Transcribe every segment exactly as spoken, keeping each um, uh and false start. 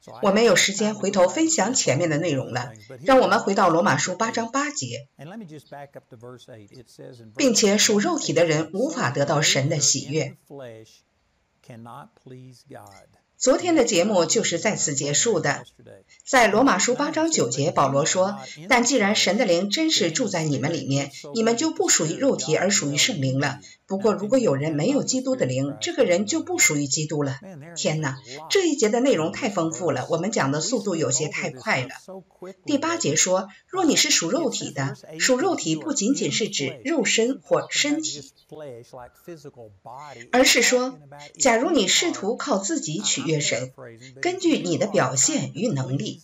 我没有时间回头分享前面的内容了，让我们回到罗马书八章八节，并且属肉体的人无法得到神的喜悦。昨天的节目就是在此结束的。在罗马书八章九节，保罗说，但既然神的灵真是住在你们里面，你们就不属于肉体而属于圣灵了。不过如果有人没有基督的灵，这个人就不属于基督了。天哪，这一节的内容太丰富了，我们讲的速度有些太快了。第八节说，若你是属肉体的，属肉体不仅仅是指肉身或身体，而是说，假如你试图靠自己取悦神，根据你的表现与能力，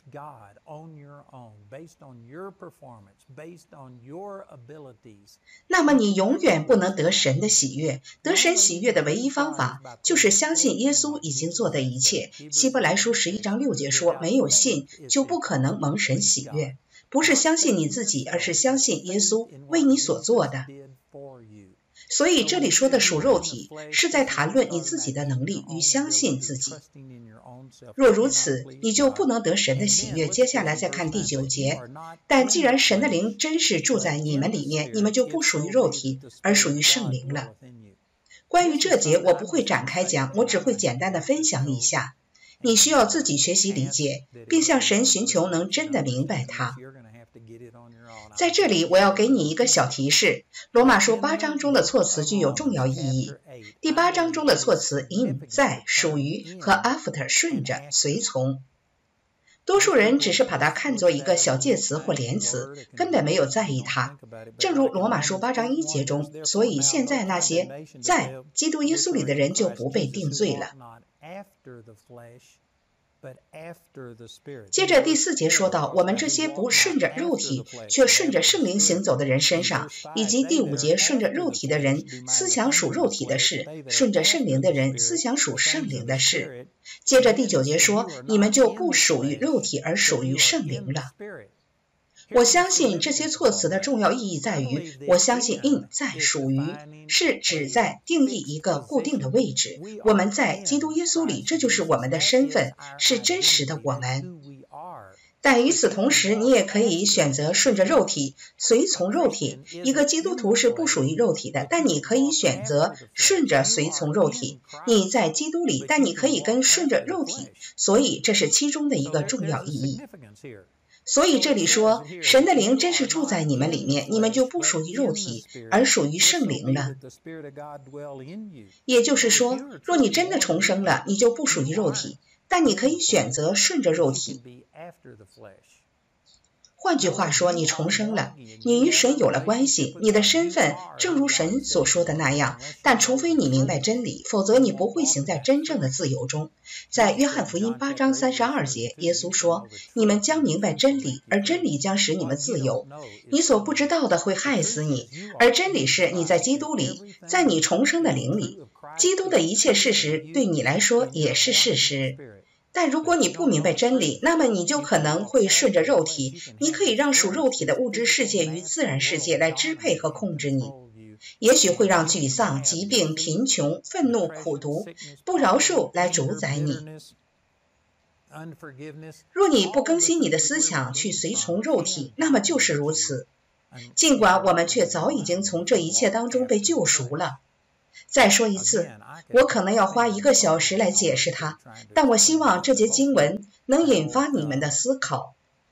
那么你永远不能得神的喜悦。得神喜悦的唯一方法就是相信耶稣已经做的一切。希伯来书十一章六节说，没有信就不可能蒙神喜悦。不是相信你自己，而是相信耶稣为你所做的。所以这里说的属肉体，是在谈论你自己的能力与相信自己。若如此，你就不能得神的喜悦。接下来再看第九节，但既然神的灵真是住在你们里面，你们就不属于肉体，而属于圣灵了。关于这节我不会展开讲，我只会简单的分享一下。你需要自己学习理解，并向神寻求能真的明白它。在这里我要给你一个小提示，罗马书八章中的措辞具有重要意义。第八章中的措辞 in 在、属于和 after 顺着、随从，多数人只是把它看作一个小介词或连词，根本没有在意它。正如罗马书八章一节中，所以现在那些在基督耶稣里的人就不被定罪了。接着第四节说到，我们这些不顺着肉体却顺着圣灵行走的人身上，以及第五节顺着肉体的人思想属肉体的事，顺着圣灵的人思想属圣灵的事。接着第九节说，你们就不属于肉体而属于圣灵了。我相信这些措辞的重要意义在于，我相信 in 在属于是指在定义一个固定的位置，我们在基督耶稣里，这就是我们的身份，是真实的我们。但与此同时，你也可以选择顺着肉体，随从肉体。一个基督徒是不属于肉体的，但你可以选择顺着随从肉体。你在基督里，但你可以跟顺着肉体，所以这是其中的一个重要意义。所以这里说，神的灵真是住在你们里面，你们就不属于肉体，而属于圣灵了。也就是说，若你真的重生了，你就不属于肉体，但你可以选择顺着肉体。换句话说，你重生了，你与神有了关系，你的身份正如神所说的那样，但除非你明白真理，否则你不会行在真正的自由中。在约翰福音八章三十二节，耶稣说，你们将明白真理，而真理将使你们自由。你所不知道的会害死你，而真理是你在基督里，在你重生的灵里，基督的一切事实对你来说也是事实。但如果你不明白真理，那么你就可能会顺着肉体，你可以让属肉体的物质世界与自然世界来支配和控制你，也许会让沮丧、疾病、贫穷、愤怒、苦毒、不饶恕来主宰你。若你不更新你的思想去随从肉体，那么就是如此。尽管我们却早已经从这一切当中被救赎了。再说一次，我可能要花一个小时来解释它，但我希望这节经文能引发你们的思考。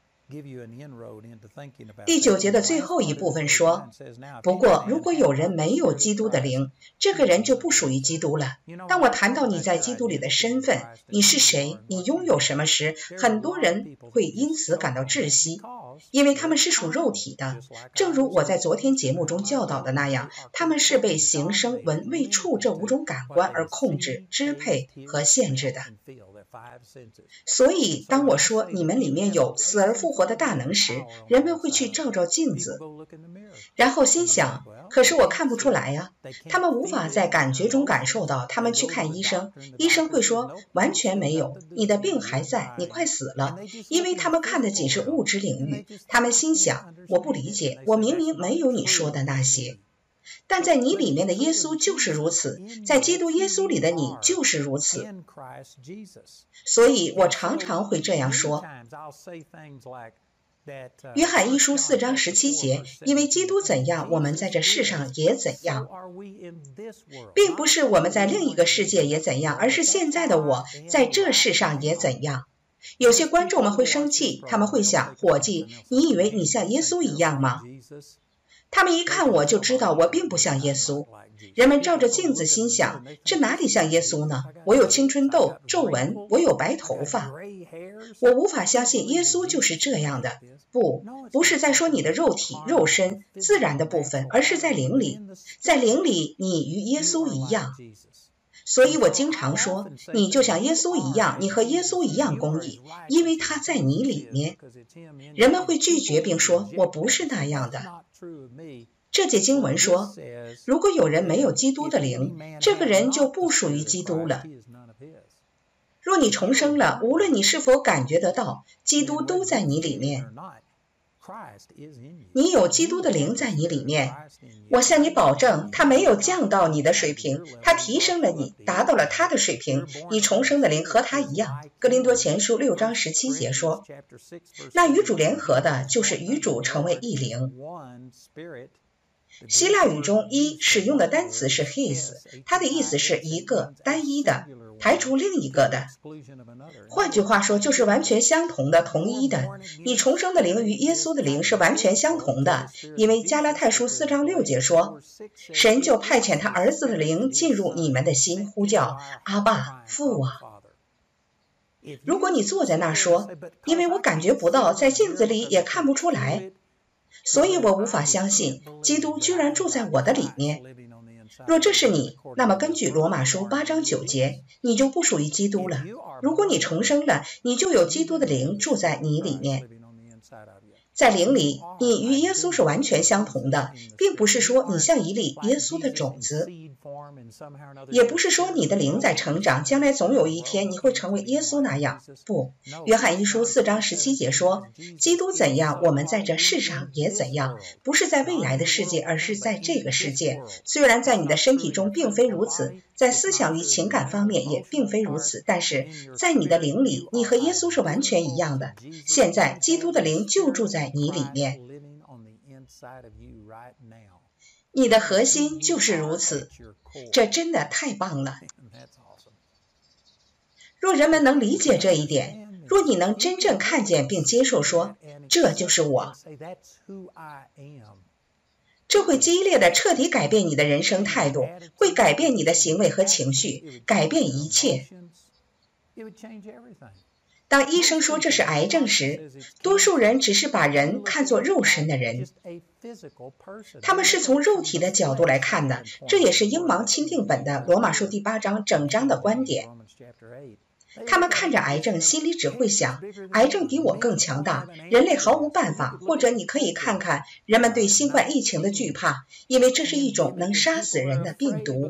第九节的最后一部分说，不过如果有人没有基督的灵，这个人就不属于基督了。当我谈到你在基督里的身份，你是谁，你拥有什么时，很多人会因此感到窒息，因为他们是属肉体的。正如我在昨天节目中教导的那样，他们是被形声、闻、味、触这五种感官而控制、支配和限制的。所以当我说你们里面有死而复活的大能时，人们会去照照镜子，然后心想，可是我看不出来呀。他们无法在感觉中感受到，他们去看医生，医生会说完全没有，你的病还在，你快死了，因为他们看的仅是物质领域。他们心想，我不理解，我明明没有你说的那些。 但在你里面的耶稣就是如此，在基督耶稣里的你就是如此。所以我常常会这样说。约翰一书四章十七节，因为基督怎样，我们在这世上也怎样，并不是我们在另一个世界也怎样，而是现在的我在这世上也怎样。有些观众们会生气，他们会想，伙计，你以为你像耶稣一样吗？他们一看我就知道我并不像耶稣。人们照着镜子心想，这哪里像耶稣呢？我有青春痘、皱纹，我有白头发。我无法相信耶稣就是这样的。不，不是在说你的肉体、肉身、自然的部分，而是在灵里。在灵里，你与耶稣一样。所以我经常说，你就像耶稣一样，你和耶稣一样公义，因为他在你里面。人们会拒绝并说，我不是那样的。这节经文说，如果有人没有基督的灵，这个人就不属于基督了。若你重生了，无论你是否感觉得到，基督都在你里面。你有基督的灵在你里面，我向你保证，他没有降到你的水平，他提升了你，达到了他的水平，你重生的灵和他一样。哥林多前书六章十七节说，那与主联合的，就是与主成为一灵。希腊语中一使用的单词是 his， 它的意思是一个单一的，排除另一个的。换句话说，就是完全相同的、同一的。你重生的灵与耶稣的灵是完全相同的，因为加拉太书四章六节说，神就派遣他儿子的灵进入你们的心，呼叫阿爸父啊。如果你坐在那说，因为我感觉不到，在镜子里也看不出来，所以我无法相信基督居然住在我的里面。若这是你，那么根据罗马书八章九节，你就不属于基督了。如果你重生了，你就有基督的灵住在你里面。在灵里，你与耶稣是完全相同的，并不是说你像一粒耶稣的种子，也不是说你的灵在成长，将来总有一天你会成为耶稣那样。不，约翰一书四章十七节说，基督怎样，我们在这世上也怎样，不是在未来的世界，而是在这个世界。虽然在你的身体中并非如此，在思想与情感方面也并非如此，但是在你的灵里，你和耶稣是完全一样的。现在基督的灵就住在你里面，你的核心就是如此，这真的太棒了。若人们能理解这一点，若你能真正看见并接受说，这就是我，这会激烈的彻底改变你的人生态度，会改变你的行为和情绪，改变一切。当医生说这是癌症时，多数人只是把人看作肉身的人，他们是从肉体的角度来看的，这也是英盲钦定本的罗马书第八章整章的观点。他们看着癌症，心里只会想，癌症比我更强大，人类毫无办法。或者你可以看看人们对新冠疫情的惧怕，因为这是一种能杀死人的病毒。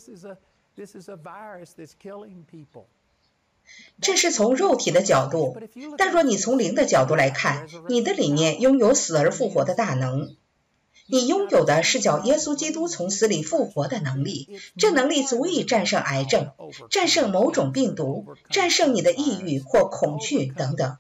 这是从肉体的角度，但若你从灵的角度来看，你的里面拥有死而复活的大能，你拥有的是叫耶稣基督从死里复活的能力，这能力足以战胜癌症，战胜某种病毒，战胜你的抑郁或恐惧等等。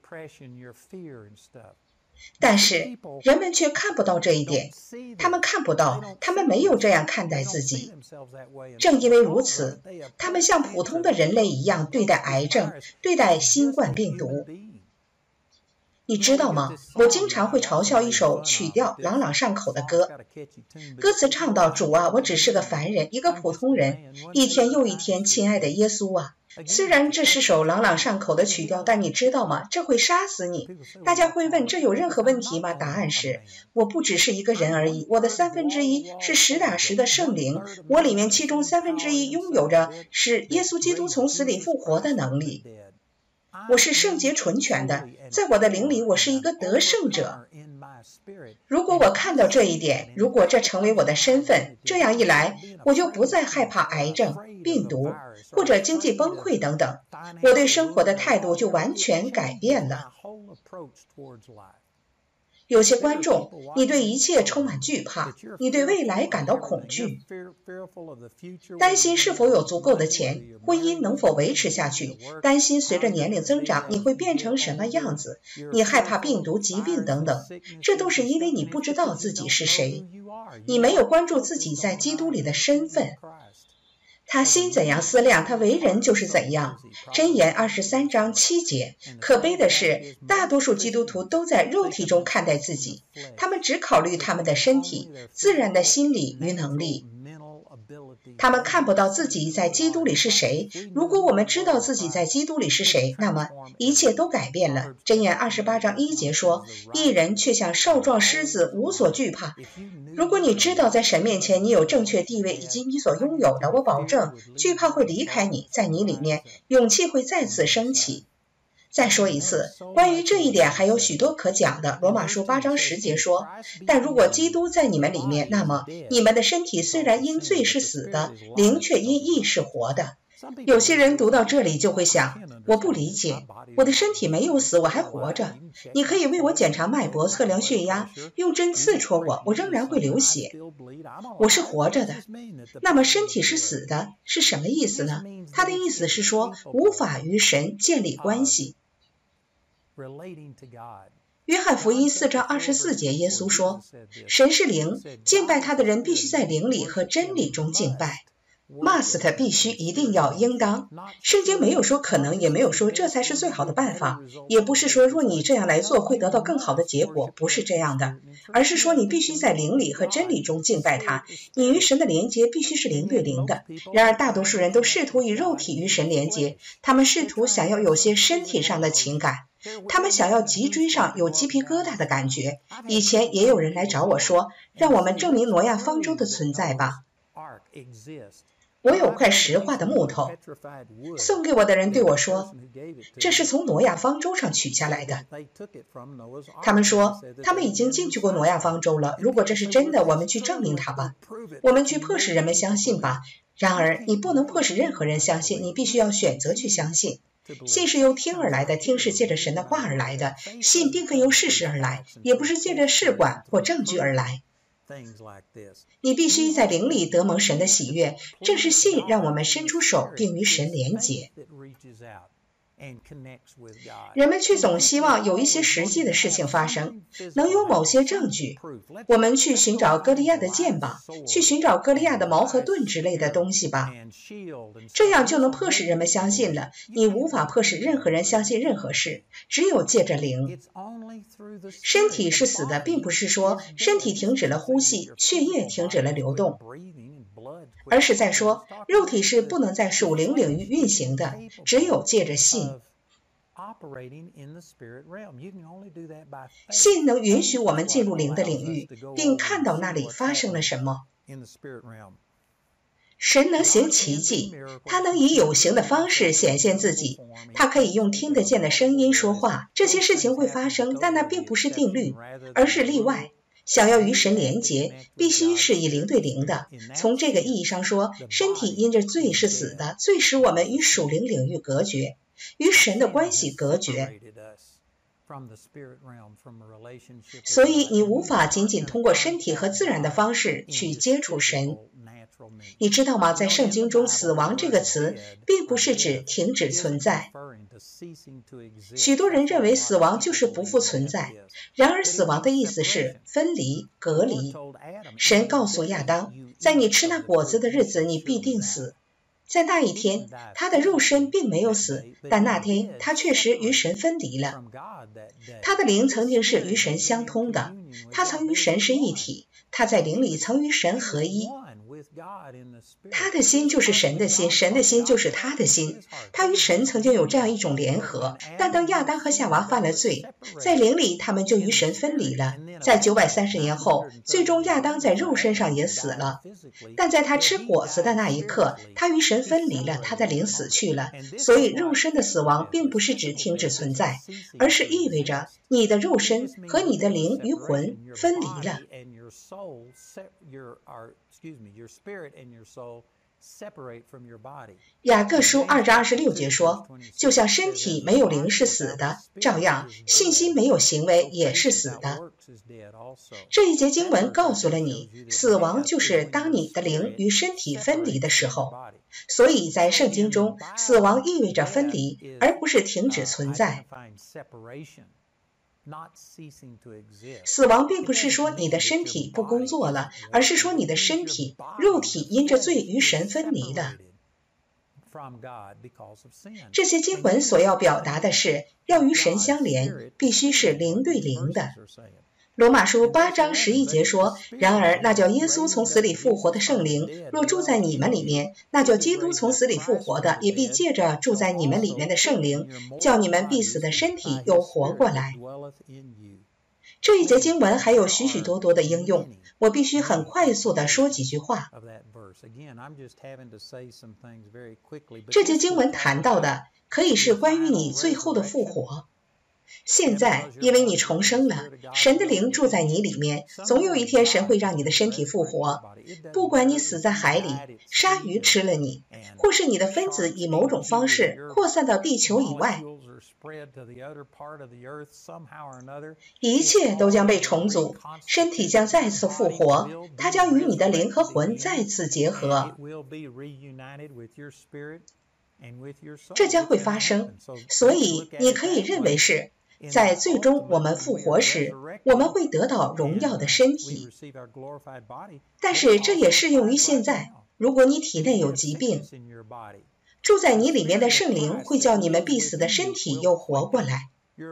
但是人们却看不到这一点，他们看不到，他们没有这样看待自己。正因为如此，他们像普通的人类一样对待癌症，对待新冠病毒。你知道吗？我经常会嘲笑一首曲调朗朗上口的歌，歌词唱到，主啊，我只是个凡人，一个普通人，一天又一天，亲爱的耶稣啊。虽然这是首朗朗上口的曲调，但你知道吗？这会杀死你。大家会问，这有任何问题吗？答案是，我不只是一个人而已，我的三分之一是实打实的圣灵，我里面其中三分之一拥有着使耶稣基督从死里复活的能力。我是圣洁纯全的，在我的灵里，我是一个得胜者。如果我看到这一点，如果这成为我的身份，这样一来，我就不再害怕癌症、病毒或者经济崩溃等等，我对生活的态度就完全改变了。 有些观众，你对一切充满惧怕，你对未来感到恐惧，担心是否有足够的钱，婚姻能否维持下去，担心随着年龄增长你会变成什么样子，你害怕病毒、疾病等等，这都是因为你不知道自己是谁，你没有关注自己在基督里的身份。他心怎样思量，他为人就是怎样。箴言二十三章七节。可悲的是，大多数基督徒都在肉体中看待自己，他们只考虑他们的身体、自然的心理与能力。他们看不到自己在基督里是谁。如果我们知道自己在基督里是谁，那么一切都改变了。箴言二十八章一节说，一人却像少壮狮子，无所惧怕。如果你知道在神面前你有正确地位以及你所拥有的，我保证惧怕会离开你，在你里面勇气会再次升起。再说一次，关于这一点还有许多可讲的。罗马书八章十节说，但如果基督在你们里面，那么你们的身体虽然因罪是死的，灵却因义是活的。有些人读到这里就会想，我不理解，我的身体没有死，我还活着，你可以为我检查脉搏、测量血压，用针刺戳我，我仍然会流血，我是活着的。那么身体是死的是什么意思呢？他的意思是说无法与神建立关系。约翰福音四章二十四节，耶稣说，神是灵，敬拜他的人必须在灵里和真理中敬拜。must 必须、一定要、应当。圣经没有说可能，也没有说这才是最好的办法，也不是说若你这样来做会得到更好的结果，不是这样的，而是说你必须在灵里和真理中敬拜他，你与神的连接必须是灵对灵的。然而大多数人都试图与肉体与神连接，他们试图想要有些身体上的情感，他们想要脊椎上有鸡皮疙瘩的感觉。以前也有人来找我说，让我们证明挪亚方舟的存在吧。我有块石化的木头，送给我的人对我说，这是从挪亚方舟上取下来的。他们说他们已经进去过挪亚方舟了，如果这是真的，我们去证明它吧，我们去迫使人们相信吧。然而你不能迫使任何人相信，你必须要选择去相信。信是由听而来的，听是借着神的话而来的，信并非由事实而来，也不是借着事管或证据而来。你必须在灵里得蒙神的喜悦，正是信让我们伸出手并与神连结。人们却总希望有一些实际的事情发生，能有某些证据。我们去寻找歌利亚的剑吧，去寻找歌利亚的矛和盾之类的东西吧，这样就能迫使人们相信了。你无法迫使任何人相信任何事，只有借着灵。身体是死的，并不是说身体停止了呼吸，血液停止了流动，而是在说肉体是不能在属灵领域运行的，只有借着信。信能允许我们进入灵的领域，并看到那里发生了什么。神能行奇迹，他能以有形的方式显现自己，他可以用听得见的声音说话，这些事情会发生，但那并不是定律，而是例外。想要与神连结，必须是以灵对灵的。从这个意义上说，身体因着罪是死的，罪使我们与属灵领域隔绝，与神的关系隔绝。所以你无法仅仅通过身体和自然的方式去接触神。你知道吗？在圣经中，死亡这个词并不是指停止存在。许多人认为死亡就是不复存在，然而死亡的意思是分离、隔离。神告诉亚当，在你吃那果子的日子，你必定死。在那一天，他的肉身并没有死，但那天他确实与神分离了。他的灵曾经是与神相通的，他曾与神是一体，他在灵里曾与神合一。他的心就是神的心，神的心就是他的心，他与神曾经有这样一种联合。但当亚当和夏娃犯了罪，在灵里他们就与神分离了。在九百三十年后，最终亚当在肉身上也死了，但在他吃果子的那一刻，他与神分离了，他的灵死去了。所以肉身的死亡并不是指停止存在，而是意味着你的肉身和你的灵与魂分离了。 雅各书二章二十六节说，就像身体没有灵是死的，照样信心没有行为也是死的。这一节经文告诉了你，死亡就是当你的灵与身体分离的时候。所以在圣经中，死亡意味着分离，而不是停止存在。死亡并不是说你的身体不工作了，而是说你的身体、肉体因着罪与神分离了。这些经文所要表达的是，要与神相连，必须是灵对灵的。罗马书八章十一节说，然而那叫耶稣从死里复活的圣灵，若住在你们里面，那叫基督从死里复活的，也必借着住在你们里面的圣灵，叫你们必死的身体又活过来。这一节经文还有许许多多的应用，我必须很快速地说几句话。这节经文谈到的可以是关于你最后的复活。现在因为你重生了，神的灵住在你里面，总有一天神会让你的身体复活。不管你死在海里，鲨鱼吃了你，或是你的分子以某种方式扩散到地球以外，一切都将被重组，身体将再次复活，它将与你的灵和魂再次结合。这将会发生，所以你可以认为是在最终我们复活时，我们会得到荣耀的身体。但是这也适用于现在，如果你体内有疾病，住在你里面的圣灵会叫你们必死的身体又活过来。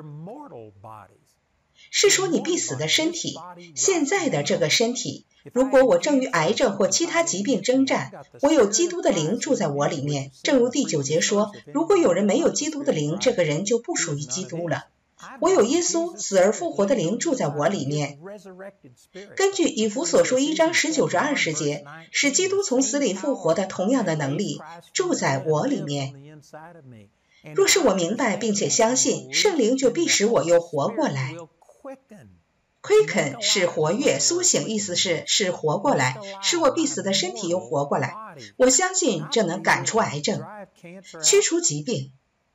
是说你必死的身体，现在的这个身体，如果我正与癌症或其他疾病征战，我有基督的灵住在我里面。正如第九节说，如果有人没有基督的灵，这个人就不属于基督了。我有耶稣死而复活的灵住在我里面。根据以弗所书一章十九至二十节，使基督从死里复活的同样的能力住在我里面。若是我明白并且相信，圣灵就必使我又活过来。Quicken 是活跃，苏醒意思是是活过来，使我必死的身体又活过来。我相信这能赶出癌症，驱除疾病。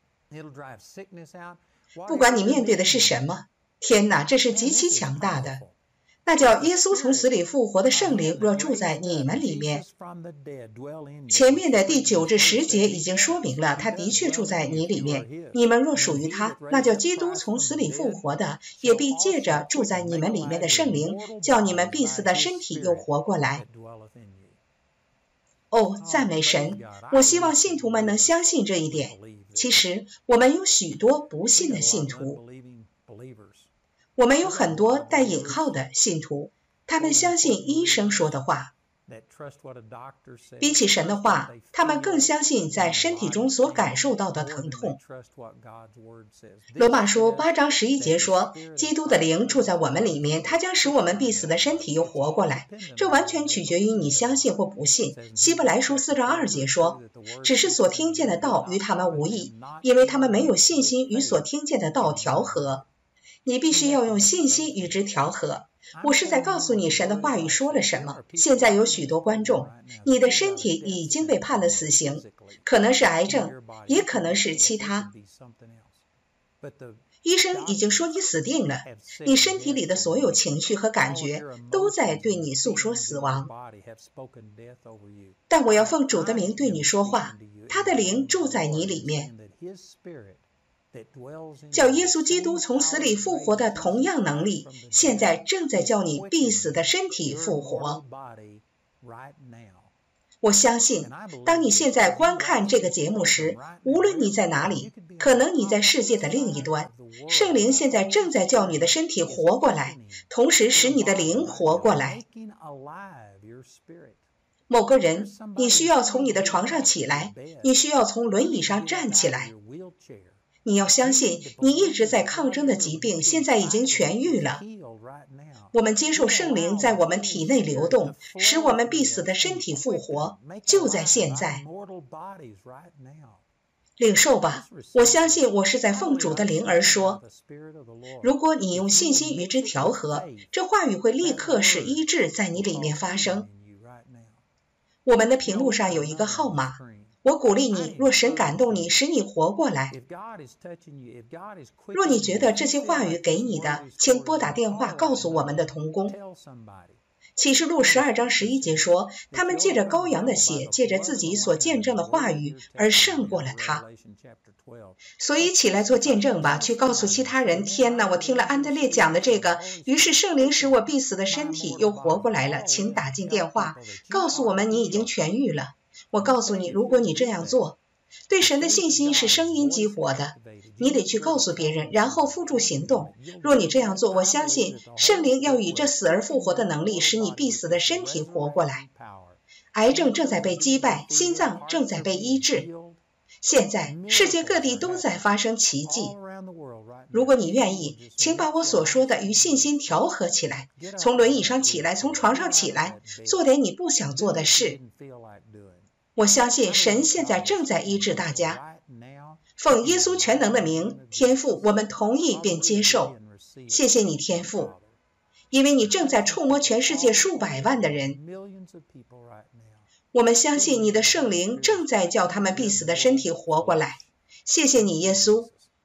不管你面对的是什么，天哪，这是极其强大的。那叫耶稣从死里复活的圣灵若住在你们里面。前面的第九至十节已经说明了，他的确住在你里面。你们若属于他，那叫基督从死里复活的，也必借着住在你们里面的圣灵，叫你们必死的身体又活过来。哦，赞美神！我希望信徒们能相信这一点。其实我们有许多不信的信徒，我们有很多带引号的信徒，他们相信医生说的话。比起神的话，他们更相信在身体中所感受到的疼痛。罗马书八章十一节说，基督的灵住在我们里面，他将使我们必死的身体又活过来。这完全取决于你相信或不信。希伯来书四章二节说，只是所听见的道与他们无益，因为他们没有信心与所听见的道调和。你必须要用信心与之调和。我是在告诉你神的话语说了什么。现在有许多观众，你的身体已经被判了死刑，可能是癌症，也可能是其他。医生已经说你死定了，你身体里的所有情绪和感觉都在对你诉说死亡。但我要奉主的名对你说话，他的灵住在你里面，叫耶稣基督从死里复活的同样能力，现在正在叫你必死的身体复活。我相信，当你现在观看这个节目时，无论你在哪里，可能你在世界的另一端，圣灵现在正在叫你的身体活过来，同时使你的灵活过来。某个人，你需要从你的床上起来，你需要从轮椅上站起来。你要相信，你一直在抗争的疾病现在已经痊愈了。我们接受圣灵在我们体内流动，使我们必死的身体复活，就在现在。领受吧，我相信我是在奉主的灵而说。如果你用信心与之调和，这话语会立刻使医治在你里面发生。 我们的屏幕上有一个号码，我鼓励你，若神感动你，使你活过来。若你觉得这些话语给你的，请拨打电话告诉我们的同工。启示录十二章十一节说，他们借着羔羊的血，借着自己所见证的话语而胜过了他。所以起来做见证吧，去告诉其他人，天哪，我听了安德烈讲的这个，于是圣灵使我必死的身体又活过来了。请打进电话，告诉我们你已经痊愈了。我告诉你，如果你这样做，对神的信心是声音激活的，你得去告诉别人，然后付诸行动。若你这样做，我相信圣灵要以这死而复活的能力，使你必死的身体活过来。癌症正在被击败，心脏正在被医治。现在世界各地都在发生奇迹。如果你愿意，请把我所说的与信心调和起来，从轮椅上起来，从床上起来，做点你不想做的事。我相信神现在正在医治大家。奉耶稣全能的名，天父，我们同意并接受。谢谢你，天父，因为你正在触摸全世界数百万的人。我们相信你的圣灵正在叫他们必死的身体活过来。谢谢你，耶稣，